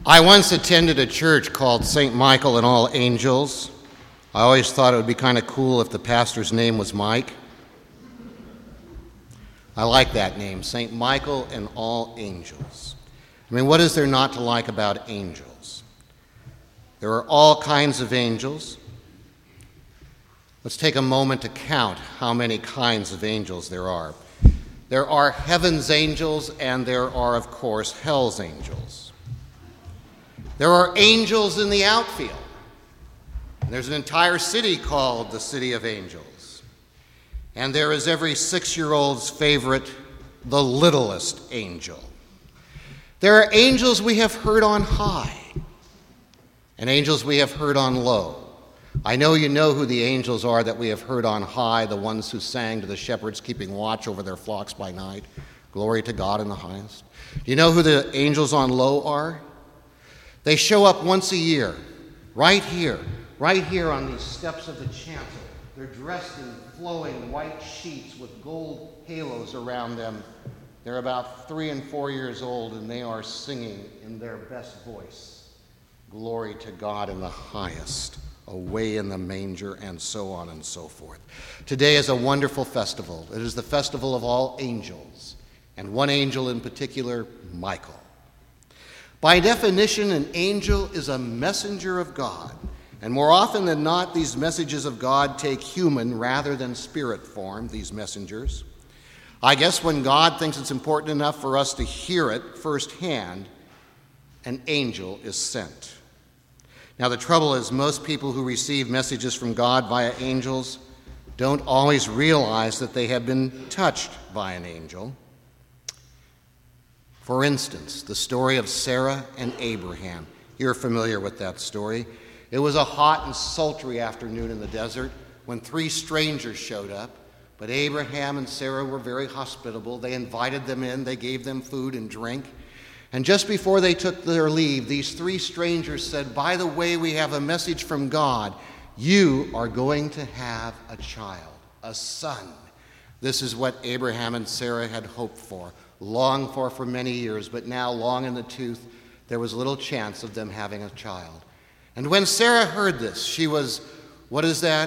I once attended a church called St. Michael and All Angels. I always thought it would be kind of cool if the pastor's name was Mike. I like that name, St. Michael and All Angels. I mean, what is there not to like about angels? There are all kinds of angels. Let's take a moment to count how many kinds of angels there are. There are heaven's angels, and there are, of course, hell's angels. There are angels in the outfield. There's an entire city called the City of Angels. And there is every 6-year-old's favorite, the littlest angel. There are angels we have heard on high, and angels we have heard on low. I know you know who the angels are that we have heard on high, the ones who sang to the shepherds keeping watch over their flocks by night. Glory to God in the highest. Do you know who the angels on low are? They show up once a year, right here on these steps of the chancel. They're dressed in flowing white sheets with gold halos around them. They're about 3 and 4 years old, and they are singing in their best voice, glory to God in the highest, away in the manger, and so on and so forth. Today is a wonderful festival. It is the festival of all angels, and one angel in particular, Michael. By definition, an angel is a messenger of God, and more often than not, these messages of God take human rather than spirit form, these messengers. I guess when God thinks it's important enough for us to hear it firsthand, an angel is sent. Now, the trouble is most people who receive messages from God via angels don't always realize that they have been touched by an angel. For instance, the story of Sarah and Abraham. You're familiar with that story. It was a hot and sultry afternoon in the desert when 3 strangers showed up, but Abraham and Sarah were very hospitable. They invited them in, they gave them food and drink. And just before they took their leave, these 3 strangers said, "By the way, we have a message from God. You are going to have a child, a son." This is what Abraham and Sarah had hoped for, longed for many years, but now long in the tooth, there was little chance of them having a child. And when Sarah heard this, she was, what is that?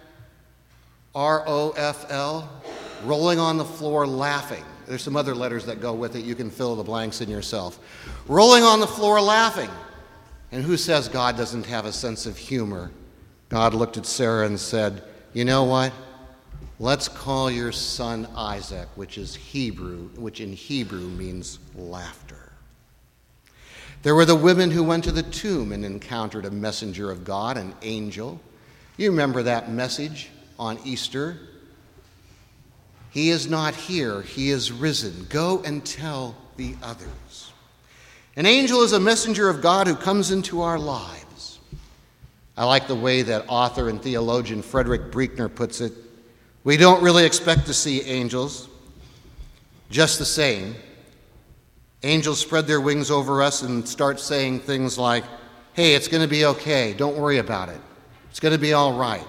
R-O-F-L? Rolling on the floor laughing. There's some other letters that go with it. You can fill the blanks in yourself. Rolling on the floor laughing. And who says God doesn't have a sense of humor? God looked at Sarah and said, "You know what? Let's call your son Isaac," which in Hebrew means laughter. There were the women who went to the tomb and encountered a messenger of God, an angel. You remember that message on Easter? "He is not here, he is risen. Go and tell the others." An angel is a messenger of God who comes into our lives. I like the way that author and theologian Frederick Buechner puts it. We don't really expect to see angels. Just the same, angels spread their wings over us and start saying things like, "Hey, it's going to be okay. Don't worry about it. It's going to be all right."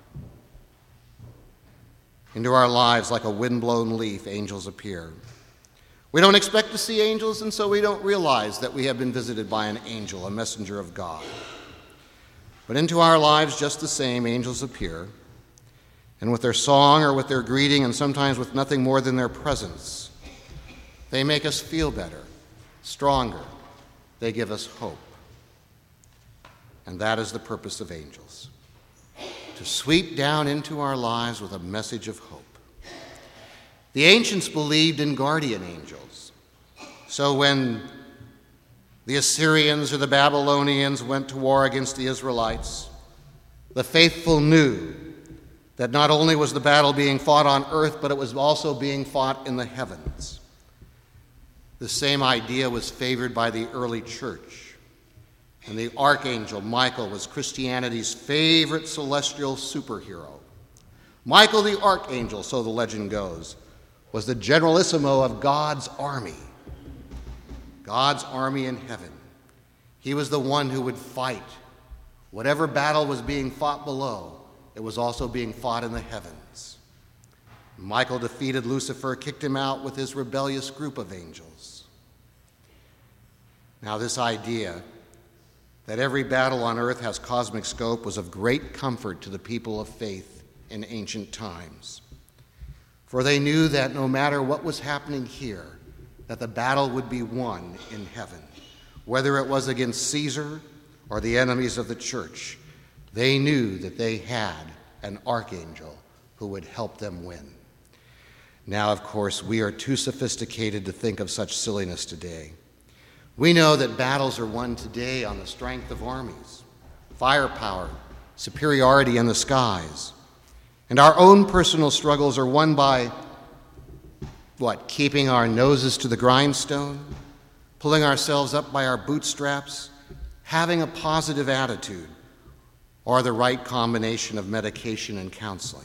Into our lives, like a windblown leaf, angels appear. We don't expect to see angels, and so we don't realize that we have been visited by an angel, a messenger of God. But into our lives, just the same, angels appear. And with their song or with their greeting, and sometimes with nothing more than their presence, they make us feel better, stronger. They give us hope. And that is the purpose of angels, to sweep down into our lives with a message of hope. The ancients believed in guardian angels. So when the Assyrians or the Babylonians went to war against the Israelites, the faithful knew that not only was the battle being fought on earth, but it was also being fought in the heavens. The same idea was favored by the early church. And the archangel Michael was Christianity's favorite celestial superhero. Michael the archangel, so the legend goes, was the generalissimo of God's army in heaven. He was the one who would fight. Whatever battle was being fought below, it was also being fought in the heavens. Michael defeated Lucifer, kicked him out with his rebellious group of angels. Now, this idea that every battle on earth has cosmic scope was of great comfort to the people of faith in ancient times. For they knew that no matter what was happening here, that the battle would be won in heaven. Whether it was against Caesar or the enemies of the church, they knew that they had an archangel who would help them win. Now, of course, we are too sophisticated to think of such silliness today. We know that battles are won today on the strength of armies, firepower, superiority in the skies. And our own personal struggles are won by, keeping our noses to the grindstone, pulling ourselves up by our bootstraps, having a positive attitude, or the right combination of medication and counseling.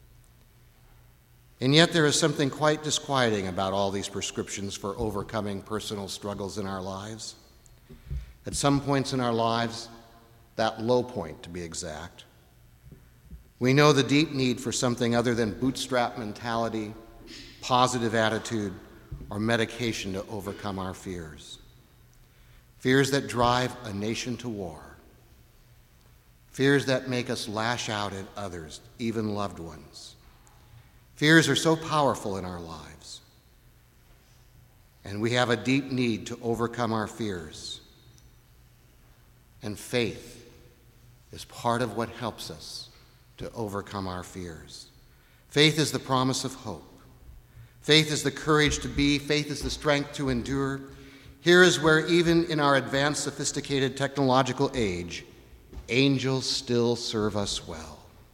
And yet there is something quite disquieting about all these prescriptions for overcoming personal struggles in our lives. At some points in our lives, that low point to be exact, we know the deep need for something other than bootstrap mentality, positive attitude, or medication to overcome our fears. Fears that drive a nation to war. Fears that make us lash out at others, even loved ones. Fears are so powerful in our lives, and we have a deep need to overcome our fears. And faith is part of what helps us to overcome our fears. Faith is the promise of hope. Faith is the courage to be. Faith is the strength to endure. Here is where, even in our advanced, sophisticated technological age, angels still serve us well.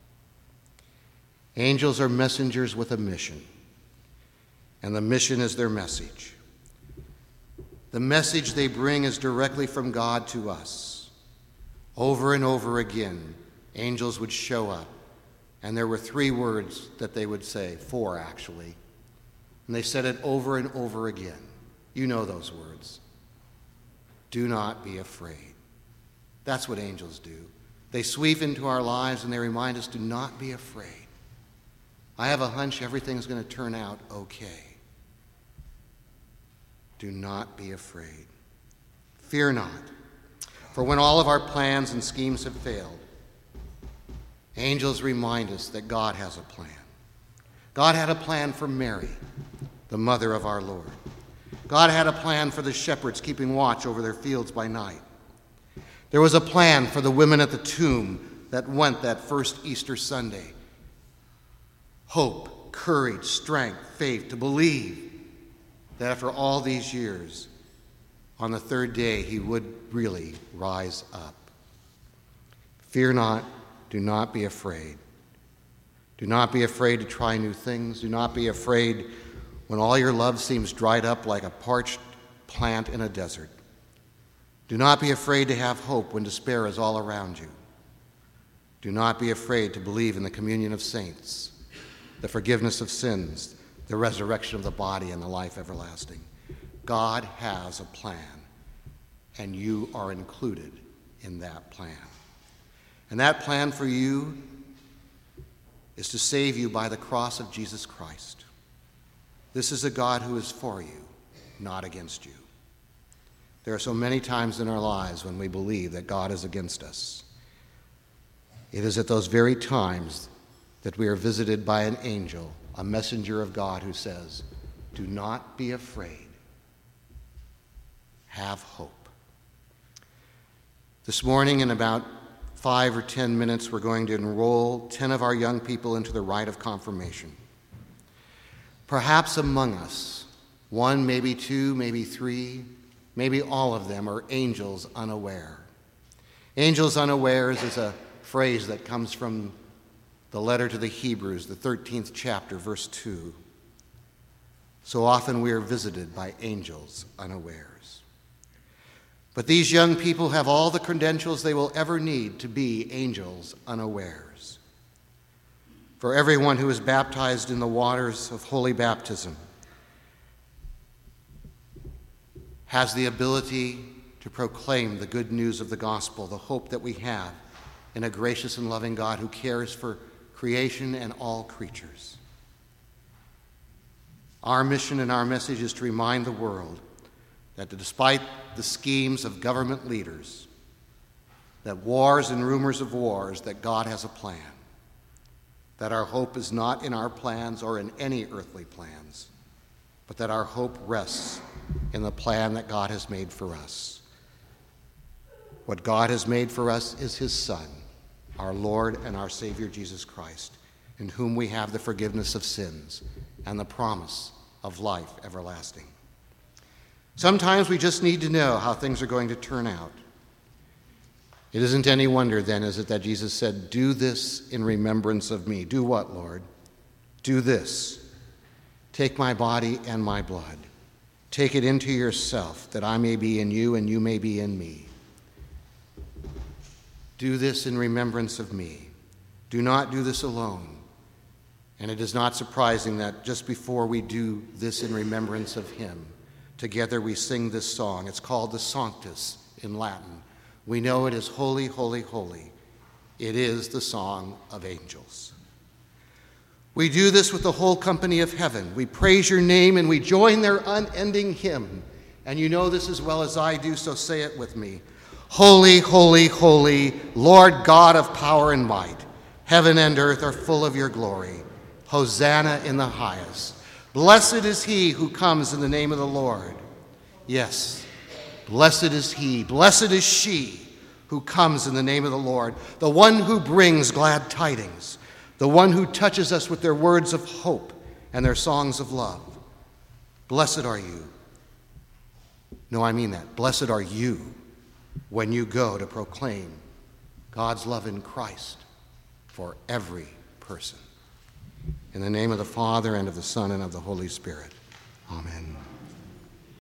Angels are messengers with a mission, and the mission is their message. The message they bring is directly from God to us. Over and over again, angels would show up, and there were 3 words that they would say, 4 actually, and they said it over and over again. You know those words. Do not be afraid. That's what angels do. They sweep into our lives and they remind us, do not be afraid. I have a hunch everything's going to turn out okay. Do not be afraid. Fear not. For when all of our plans and schemes have failed, angels remind us that God has a plan. God had a plan for Mary, the mother of our Lord. God had a plan for the shepherds keeping watch over their fields by night. There was a plan for the women at the tomb that went that first Easter Sunday. Hope, courage, strength, faith to believe that after all these years, on the 3rd day, he would really rise up. Fear not, do not be afraid. Do not be afraid to try new things. Do not be afraid when all your love seems dried up like a parched plant in a desert. Do not be afraid to have hope when despair is all around you. Do not be afraid to believe in the communion of saints, the forgiveness of sins, the resurrection of the body, and the life everlasting. God has a plan, and you are included in that plan. And that plan for you is to save you by the cross of Jesus Christ. This is a God who is for you, not against you. There are so many times in our lives when we believe that God is against us. It is at those very times that we are visited by an angel, a messenger of God, who says, do not be afraid. Have hope. This morning, in about 5 or 10 minutes, we're going to enroll 10 of our young people into the rite of confirmation. Perhaps among us, 1, maybe 2, maybe 3, maybe all of them are angels unaware. Angels unawares is a phrase that comes from the letter to the Hebrews, the 13th chapter, verse 2. So often we are visited by angels unawares. But these young people have all the credentials they will ever need to be angels unawares. For everyone who is baptized in the waters of holy baptism has the ability to proclaim the good news of the gospel, the hope that we have in a gracious and loving God who cares for creation and all creatures. Our mission and our message is to remind the world that despite the schemes of government leaders, that wars and rumors of wars, that God has a plan, that our hope is not in our plans or in any earthly plans, but that our hope rests in the plan that God has made for us. What God has made for us is his Son, our Lord and our Savior Jesus Christ, in whom we have the forgiveness of sins and the promise of life everlasting. Sometimes we just need to know how things are going to turn out. It isn't any wonder then, is it, that Jesus said, "Do this in remembrance of me." Do what, Lord? Do this. Take my body and my blood. Take it into yourself, that I may be in you and you may be in me. Do this in remembrance of me. Do not do this alone. And it is not surprising that just before we do this in remembrance of him, together we sing this song. It's called the Sanctus in Latin. We know it is holy, holy, holy. It is the song of angels. We do this with the whole company of heaven. We praise your name and we join their unending hymn. And you know this as well as I do, so say it with me. Holy, holy, holy, Lord God of power and might. Heaven and earth are full of your glory. Hosanna in the highest. Blessed is he who comes in the name of the Lord. Yes, blessed is he, blessed is she who comes in the name of the Lord, the one who brings glad tidings, the one who touches us with their words of hope and their songs of love. Blessed are you. No, I mean that. Blessed are you when you go to proclaim God's love in Christ for every person. In the name of the Father, and of the Son, and of the Holy Spirit. Amen.